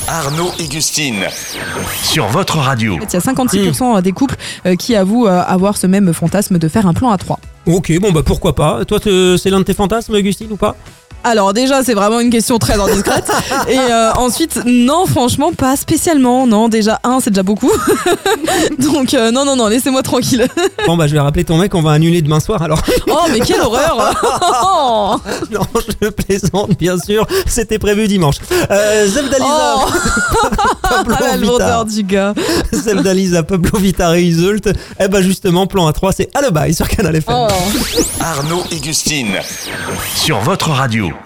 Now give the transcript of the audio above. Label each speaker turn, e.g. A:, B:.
A: Arnaud et Gustine sur votre radio.
B: En fait, il y a 56% des couples qui avouent avoir ce même fantasme de faire un plan à 3.
C: Ok, bon bah pourquoi pas. Toi, c'est l'un de tes fantasmes, Augustine, ou pas?
B: Alors déjà, c'est vraiment une question très indiscrète. Et ensuite, non, franchement, pas spécialement. Non, déjà, c'est déjà beaucoup. Donc, non, laissez-moi tranquille.
C: Bon bah je vais rappeler ton mec, on va annuler demain soir alors.
B: Oh, mais quelle horreur.
C: Non, je plaisante, bien sûr. C'était prévu dimanche. Zebdaliza, Pablo
B: La
C: Vita.
B: lourdeur du gars.
C: Zebdaliza, Pablo Vita, Reisult. Eh bah justement, plan A3, c'est à le bail sur Canal FM.
B: Oh.
A: Arnaud et Gustine sur votre radio.